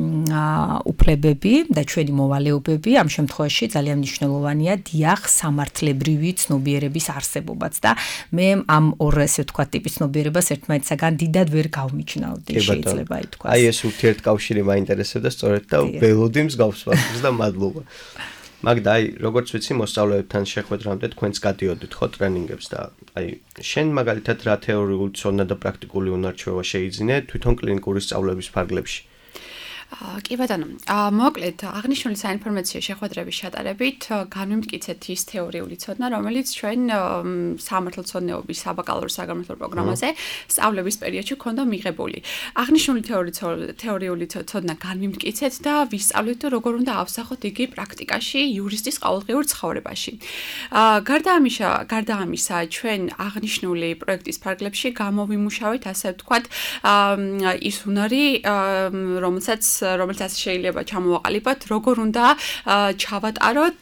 უფლებები და ჩვენი მოვალეობები. ამ შემთხვევაში ძალიან მნიშვნელოვანია დიახ სამართლებრივი ცნობიერების არსებობაც და მე ამ ორ, ასე ვთქვათ, ტიპის ცნობიერებას ერთმანეთსაგან დიდად ვერ გავმიჩნევდი, შეიძლება ითქვას. ეს ურთიერთკავშირი მაინტერესებდა სწორედ და ველოდი მსგავს ფაქტს და მადლობა. მაგდა აი როგორც ვიცი მოსწავლეებთან შეხვედრამდე თქვენც გადიოდით ხო ტრენინგებს და აი შენ მაგალითად რა თეორიული ცოდნა და პრაქტიკული უნარჩვევა შეიძინე თვითონ კლინიკური სწავლების ფარგლებში? კი ბატონო, მოკლედ აღნიშნული საინფორმაციო შეხვედრების ჩატარებით განვიმტკიცეთ ის თეორიული ცოდნა, რომელიც ჩვენ სამართალცოდნეობის საბაკალავრო საგამართლო პროგრამაზე სწავლების პერიოდში ქონდა მიღებული. აღნიშნული თეორიული ცოდნა განვიმტკიცეთ და ვისწავლეთ, როგორ უნდა ავსახოთ იგი პრაქტიკაში იურისტის ყოველდღიურ ცხოვრებაში. გარდა ამისა, გარდა ამისა, ჩვენ აღნიშნული პროექტის ფარგლებში გამოვიმუშავეთ, ასე ვთქვათ, ის უნარი, რომელსაც რომელსაც შეიძლება ჩამოვაყალიბოთ, როგორ უნდა ჩავატაროთ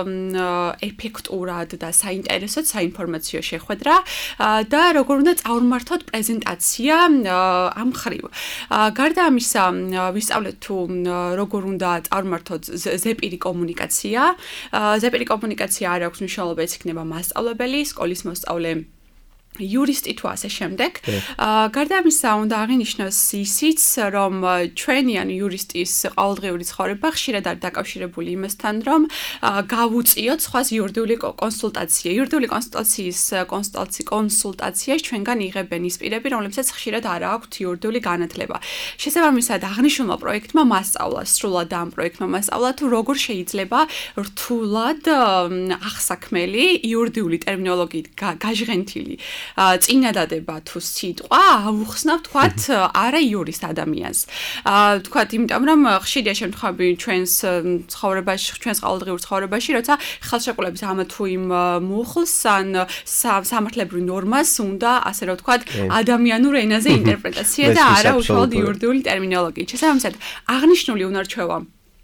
ეფექტურად და საინტერესოდ საინფორმაციო შეხვედრა და როგორ უნდა წავრმართოთ პრეზენტაცია ამ მხრივ. გარდა ამისა, ვისწავლეთ თუ როგორ უნდა წავრმართოთ ზეპირი კომუნიკაცია. ზეპირი კომუნიკაცია არ აქვს მნიშვნელობა, ეს იქნება მასწავლებელი, სკოლის მოსწავლე იურისტი თუ ასე შემდეგ. გარდა ამისა, უნდა აღინიშნოს ისიც, რომ ჩვენი ან იურისტის ყოველდღიური ცხოვრება ხშირად არის დაკავშირებული იმასთან, რომ გავუწიოთ სხვას იურიდიული კონსულტაცია. იურიდიული კონსულტაციის კონსულტაციაში ჩვენგან იღებენ ის პირები, რომლებსაც ხშირად არ აქვთ იურიდიული განათლება. შესაბამისად, აღნიშნულმა პროექტმა მასწავლა, სრულად ამ პროექტმა მასწავლა, თუ როგორ შეიძლება რთულად აღსაქმელი იურიდიული ტერმინოლოგიით გაჟღენთილი წინადადება თუ სიტყვა ავუხსნავ თქვათ არა იურისტ ადამიანს. თქვათ იმიტომ რომ ხშირია შემთხვევები ჩვენს ცხოვრებაში, ჩვენს ყოველდღიურ ცხოვრებაში, როცა ხელშეკრულების ამა თუ იმ მუხლს ან სამართლებრივ ნორმას უნდა, ასე რომ ვთქვათ, ადამიანურ ენაზე ინტერპრეტაცია და არა უშუალოდ იურიდიული ტერმინოლოგიით. შესაბამისად, აღნიშნული უნარჩვევა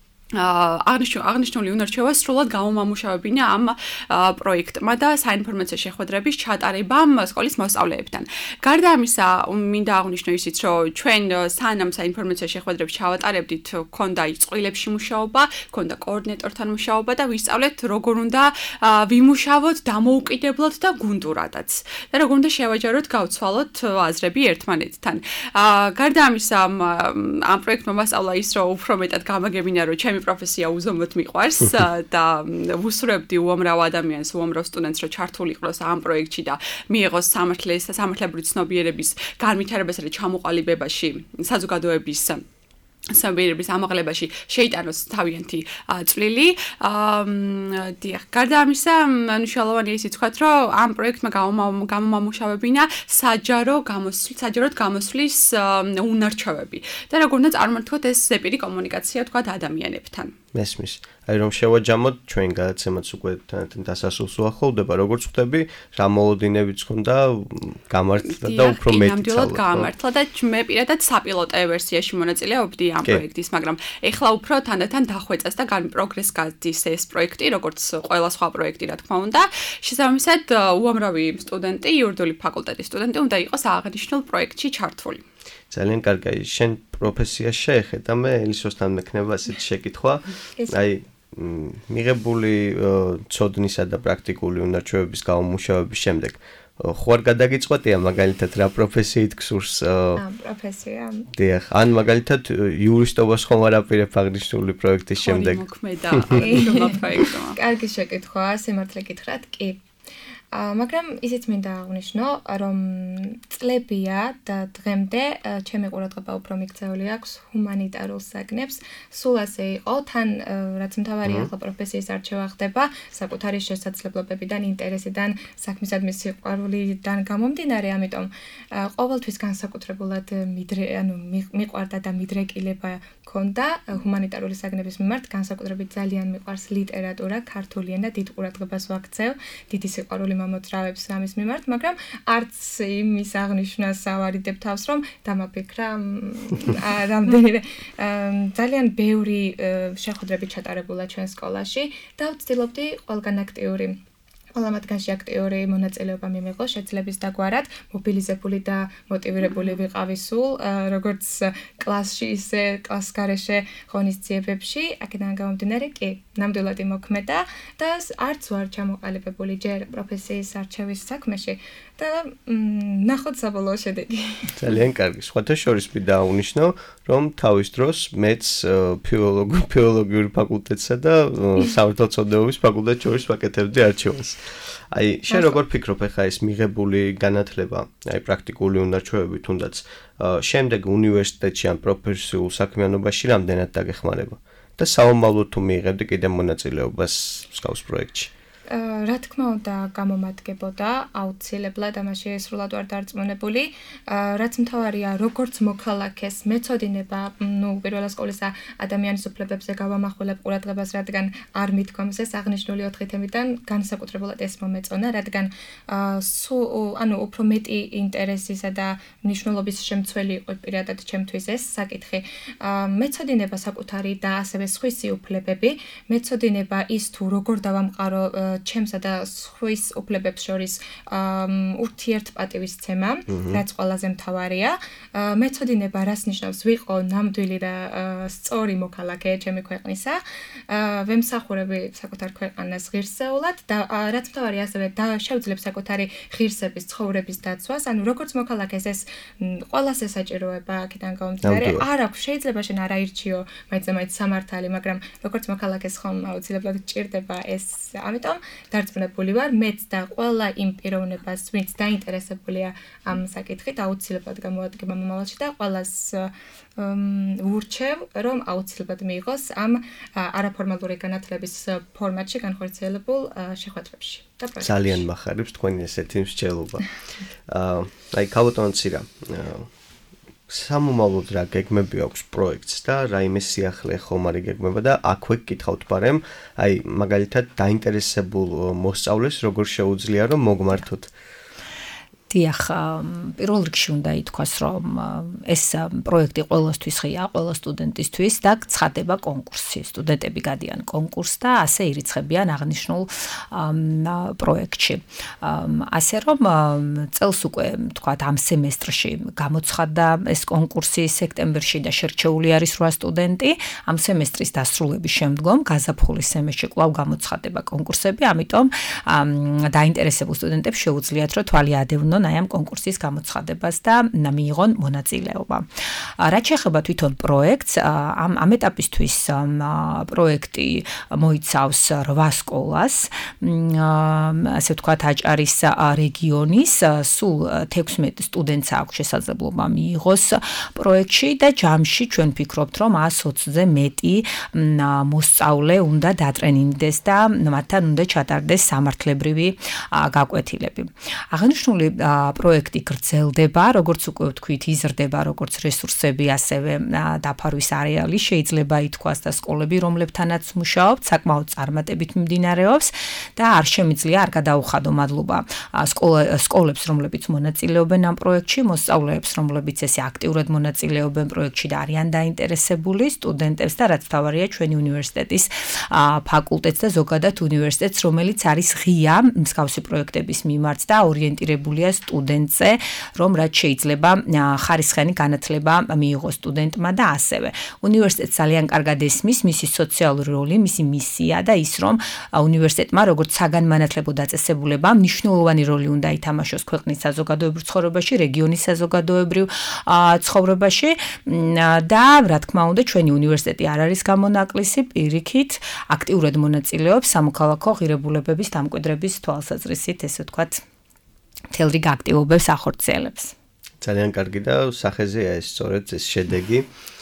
აღნიშნული უნარჩვევა სრულად გამომამუშავებინა ამ პროექტმა და საინფორმაციო შეხვედრების ჩატარებამ სკოლის მოსწავლეებთან. გარდა ამისა, მინდა აღვნიშნო ისიც, რომ ჩვენ სანამ საინფორმაციო შეხვედრებს ჩავატარებდით, ქონდა წყვილებში მუშაობა, ქონდა კოორდინატორთან მუშაობა და ვისწავლეთ, როგორ უნდა ვიმუშავოთ დამოუკიდებლად და გუნდურადაც და როგორ უნდა შევაჯაროთ, გავცვალოთ აზრები ერთმანეთთან. გარდა ამისა, ამ პროექტმა მასწავლა ის, რომ უფრო მეტად გამაგებინა, რომ ჩემი პროფესია უზომოდ მიყვარს და ვუსურვებდი უამრავ ადამიანს, უამრავ სტუდენტს, რომ ჩართული იყოს ამ პროექტში და მიიღოს სამართლის და სამართლებრივი ცნობიერების განვითარებასა და ჩამოყალიბებაში საზოგადოების სამბერების ამაღლებაში შეიტანოს თავიანთი წვლილი. დიახ, გარდა ამისა, მნიშვნელოვანია ისიც ვთქვათ, რომ ამ პროექტმა გამომამუშავებინა საჯარო გამოსვლის, საჯაროდ გამოსვლის უნარჩვევები და როგორ უნდა წარმართოთ ეს ზეპირი კომუნიკაცია ვთქვათ ადამიანებთან. მესმის. აი რომ შევაჯამოთ ჩვენ გადაცემაც უკვე თანათან დასასრულს უახლოვდება, როგორც ხვდები, რა მოლოდინებიც ქონდა გამართლა და უფრო მეტი ცალკე. ნამდვილად გამართლა და მე პირადად საპილოტე ვერსიაში მონაწილეობდი ამ პროექტის, მაგრამ ეხლა უფრო თანდათან დახვეწას და პროგრესს გადის ეს პროექტი, როგორც ყველა სხვა პროექტი, რა თქმა უნდა. შესაბამისად, უამრავი სტუდენტი, იურიდიული ფაკულტეტის სტუდენტი უნდა იყოს აღნიშნულ პროექტში ჩართული. ძალიან კარგი, შენ პროფესიას შეეხეთ და მე ელისოსთან მექნება ასეთი შეკითხვა. აი მიღებული ცოდნისა და პრაქტიკული უნარჩვევების გამომუშავების შემდეგ ხო არ გადაგიწყვეტია მაგალითად რა პროფესიით გსურს? ამ პროფესია. დიახ, ან მაგალითად იურისტობას ხომ არ აპირებ აღნიშნული პროექტის შემდეგ? ხო, მოქმედა აღნიშნულმა პროექტმა. კარგი შეკითხვაა, სიმართლე გითხრათ, კი. მაგრამ ისიც მინდა აღვნიშნო, რომ წლებია და დღემდე ჩემი ყურადღება უფრო მიქცეული აქვს ჰუმანიტარულ საგნებს. სულ ასე იყო, თან რაც მთავარი ახლა პროფესიის არჩევა ხდება, საკუთარი შესაძლებლობებიდან, ინტერესიდან, საქმისადმი სიყვარულიდან გამომდინარე, ამიტომ ყოველთვის განსაკუთრებულად ანუ მიყვარდა და მიდრეკილება მქონდა ჰუმანიტარული საგნების მიმართ, განსაკუთრებით ძალიან მიყვარს ლიტერატურა, ქართული ენა, დიდ ყურადღებას ვაქცევ, დიდი სიყვარული მომოწრავებს ამის მიმართ, მაგრამ არც იმის აღნიშვნას ავარიდებ თავს, რომ დამაფიქრა რამდენიმე ძალიან ბევრი შეხვედრები ჩატარებულა ჩვენ სკოლაში და ვცდილობდი ყველგან აქტიური ყველა მათგანში აქტიური მონაწილეობა მიმეღო შეძლების დაგვარად, მობილიზებული და მოტივირებული ვიყავი სულ, როგორც კლასში, ისე კლასს გარეშე ღონისძიებებში, აქედან გამომდინარე, კი, ნამდვილად იმოქმედა და არც ვარ ჩამოყალიბებული ჯერ პროფესიის არჩევის საქმეში და ნახოთ საბოლოო შედეგი. ძალიან კარგი. სხვათა შორის მინდა აღვნიშნო, რომ თავის დროს მეც ფილოლოგიური ფაკულტეტსა და სამართალწოდნეობის ფაკულტეტს შორის ვაკეთებდი არჩევას. აი, შენ როგორ ფიქრობ ახლა ეს მიღებული განათლება, აი პრაქტიკული უნარჩვევები თუნდაც შემდეგ უნივერსიტეტში ან პროფესიულ საქმიანობაში რამდენად დაგეხმარება და საომალოდ თუ მიიღებდი კიდე მონაწილეობას მსგავს პროექტში? რა თქმა უნდა გამომადგებოდა აუცილებლად ამაში სრულად ვარ დარწმუნებული რაც მთავარია როგორც მოქალაქეს მეცოდინება ნუ პირველ სკოლისა ადამიანის უფლებებზე გავამახვილებ ყურადღებას რადგან არ მიდგომს ეს აღნიშნული ოთხი თემიდან განსაკუთრებულად ეს მომეწონა რადგან ანუ უფრო მეტი ინტერესისა და მნიშვნელობის შემცველი იყო პირადად ჩემთვის ეს საკითხი მეცოდინება საკუთარი და ასევე სხვისი უფლებები მეცოდინება ის თუ როგორ დავამყარო ჩემსა და სხვის უფლებებს შორის ურთიერთპატივისცემა, რაც ყველაზე მთავარია. მეცოდინება რას ნიშნავს ვიყო ნამდვილი და სწორი მოქალაქე ჩემი ქვეყნისა, ვემსახურები საკუთარ ქვეყანას ღირსეულად და რაც მთავარია ასევე შევძლებ საკუთარი ღირსების ცხოვრების დაცვას, ანუ როგორც მოქალაქეს ეს ყველას ესაჭიროება აქედან გამომდინარე, არ აქვს შეიძლება შენ არ აირჩიო მაინც სამართალი, მაგრამ როგორც მოქალაქეს ხომ აუცილებლად ჭირდება ეს, ამიტომ დარწმუნებული ვარ, მეც და ყველა იმ პიროვნებას, ვინც დაინტერესებულია ამ საკითხით, აუცილებლად გამოადგება მომავალში და ყველას ვურჩევ, რომ აუცილებლად მიიღოს ამ არაფორმალური განათლების ფორმატში განხორციელებულ შეხვედრებში. ძალიან მახარებს თქვენი ესეთი მსჯელობა. აი, ქალბატონცირა სამომავლოდ რა გეგმები აქვს პროექტს და რაიმე სიახლე ხომ არის გეგმება და აქვე გკითხავთ ბარემ, აი მაგალითად დაინტერესებულ მოსწავლეს როგორ შეუძლია რომ მოგმართოთ? დიახ, პირველ რიგში უნდა ითქვას, რომ ეს პროექტი ყველასთვის ღია, ყველა სტუდენტისთვის და ცხადდება კონკურსი. სტუდენტები გადიან კონკურსს და ასე ირიცხებიან აღნიშნულ პროექტში. ასე რომ წელს უკვე თქვათ ამ სემესტრში გამოცხადდა ეს კონკურსი სექტემბერში და შერჩეული არის რვა სტუდენტი. ამ სემესტრის დასრულების შემდგომ გაზაფხულის სემესტრში კვლავ გამოცხადდება კონკურსები, ამიტომ დაინტერესებულ სტუდენტებს შეუძლიათ რომ თვალი ადევნონ აი ამ კონკურსის გამოცხადებას და მიიღონ მონაწილეობა. რაც შეეხება თვითონ პროექტს, ამ ამ ეტაპისთვის პროექტი მოიცავს რვა სკოლას, ასე ვთქვათ, აჭარის რეგიონის, სულ თექვსმეტ სტუდენტს აქვს შესაძლებლობა მიიღოს პროექტში და ჯამში ჩვენ ვფიქრობთ, რომ ას ოცზე მეტი მოსწავლე უნდა დატრენინგდეს და მათთან უნდა ჩატარდეს სამართლებრივი გაკვეთილები. აღნიშნული პროექტი გრძელდება, როგორც უკვე ვთქვით, იზრდება როგორც რესურსები, ასევე დაფარვის არეალი, შეიძლება ითქვას და სკოლები, რომლებთანაც მუშაობთ, საკმაოდ წარმატებით მიმდინარეობს და არ შემიძლია არ გადაუხადო მადლობა სკოლებს, რომლებიც მონაწილეობენ ამ პროექტში, მოსწავლეებს, რომლებიც ესე აქტიურად მონაწილეობენ პროექტში და არიან დაინტერესებული, სტუდენტებს და რაც მთავარია ჩვენი უნივერსიტეტის ფაკულტეტს და ზოგადად უნივერსიტეტს, რომელიც არის ღია მსგავსი პროექტების მიმართ და ორიენტირებულია სტუდენტზე, რომ რაც შეიძლება ხარისხიანი განათლება მიიღოს სტუდენტმა და ასევე. უნივერსიტეტს ძალიან კარგად ესმის მისი სოციალური როლი, მისი მისია და ის, რომ უნივერსიტეტმა როგორც საგანმანათლებლო დაწესებულებამ მნიშვნელოვანი როლი უნდა ითამაშოს ქვეყნის საზოგადოებრივ ცხოვრებაში, რეგიონის საზოგადოებრივ ცხოვრებაში და რა თქმა უნდა, ჩვენი უნივერსიტეტი არ არის გამონაკლისი, პირიქით, აქტიურად მონაწილეობს სამოქალაქო ღირებულებების დამკვიდრების თვალსაზრისით, ესე ვთქვათ, მთელ რიგ აქტივობებს ახორციელებს. ძალიან კარგი და სახეზეა ეს სწორედ ეს შედეგი.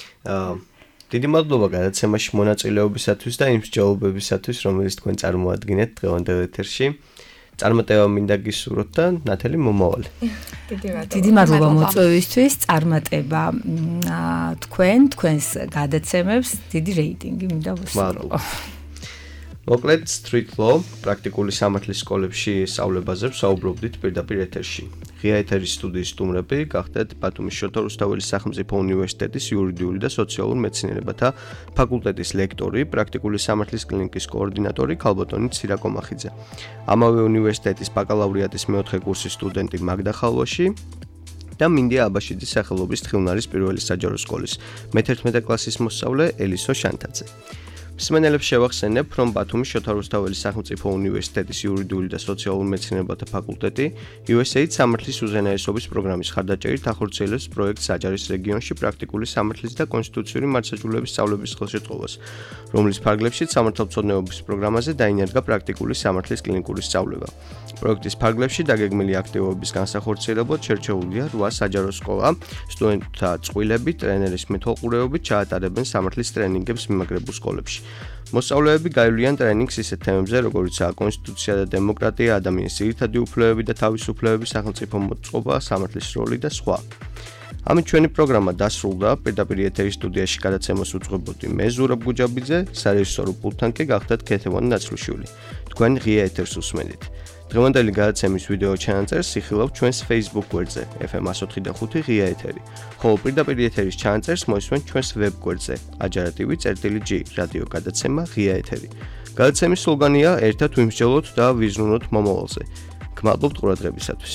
დიდი მადლობა გადაცემაში მონაწილეობისათვის და იმ მსჯელობებისათვის, რომელიც თქვენ წარმოადგენთ დღევანდელ ეთერში. წარმატება მინდა გისურვოთ და ნათელი მომავალი. დიდი მადლობა მოწვევისთვის, წარმატება თქვენ, თქვენს გადაცემებს, დიდი რეიტინგი მინდა ვუსურვო. მოკლედ Street Law პრაქტიკული სამართლის სკოლებში სწავლებაზე ვსაუბრობდით პირდაპირ ეთერში. ღია ეთერის სტუდიის სტუმრები გახდეთ ბათუმის შოთა რუსთაველის სახელმწიფო უნივერსიტეტის იურიდიული და სოციალურ მეცნიერებათა ფაკულტეტის ლექტორი, პრაქტიკული სამართლის კლინიკის კოორდინატორი ქალბატონი ცირა კომახიძე. ამავე უნივერსიტეტის ბაკალავრიატის მეოთხე კურსის სტუდენტი მაგდა ხალვაში და მინდია აბაშიძის სახელობის თხილნარის პირველი საჯარო სკოლის მეთერთმეტე კლასის მოსწავლე ელისო შანთაძე. მსმენელებს შევახსენებ, რომ ბათუმის შოთა რუსთაველის სახელმწიფო უნივერსიტეტის იურიდიული და სოციალური მეცნიერებათა ფაკულტეტი იუ ეს ეიდ სამართლის უზენაესობის პროგრამის ხარდაჭერით ახორციელებს პროექტს აჭარის რეგიონში პრაქტიკული სამართლის და კონსტიტუციური მართლმსაჯულების სწავლების ხელშეწყობას, რომლის ფარგლებშიც სამართალმცოდნეობის პროგრამაზე დაინერგა პრაქტიკული სამართლის კლინიკური სწავლება. პროექტის ფარგლებში დაგეგმილი აქტივობების განსახორციელებლად შერჩეულია რვა საჯარო სკოლა, სტუდენტთა წყვილები, ტრენერის მეთვალყურეობით ჩაატარებენ სამართლის ტრენინგებს მიმაგრებულ სკოლებში. მოსწავლეები გაივლიან ტრენინგს ისეთ თემებზე, როგორიცაა კონსტიტუცია და დემოკრატია, ადამიანის ძირითადი უფლებები და თავისუფლებები, სახელმწიფო მოწყობა, სამართლის როლი და სხვა. ამით ჩვენი პროგრამა დასრულდა. პირდაპირ ეთერის სტუდიაში გადაცემას უძღვებოდი მე ზურაბ გუჯაბიძე, სარეჟისორო პულტთან კი გახდათ ქეთევანი ნაცრუშული. თქვენ ღია ეთერს უსმენთ. დღევანდელი გადაცემის ვიდეო ჩანაწერს იხილავთ ჩვენს Facebook გვერდზე ეფ ემ one oh five ღია ეთერი, ხოლო პირდაპირ ეთერის ჩანაწერს მოისმენთ ჩვენს ვებ გვერდზე ajarativi.gi რადიო გადაცემა ღია ეთერი. გადაცემის სლოგანია ერთად ვიმსჯელოთ და ვიზრუნოთ მომავალზე. გმადლობთ ყურადღებისათვის.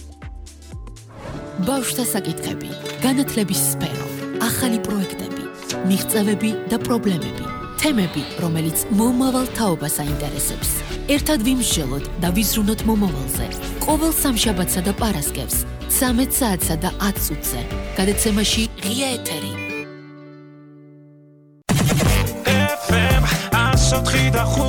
ბავშვთა საკითხები, განათლების სფერო, ახალი პროექტები, მიღწევები და პრობლემები, თემები, რომელიც მომავალ თაობას აინტერესებს. ერთად ვიმსჯელოთ და ვიზრუნოთ მომავალზე. ყოველ სამშაბათსა და პარასკევს, ცამეტ საათსა და ათ წუთზე. გადაცემაში ღია ეთერი. ეფ ემ one oh five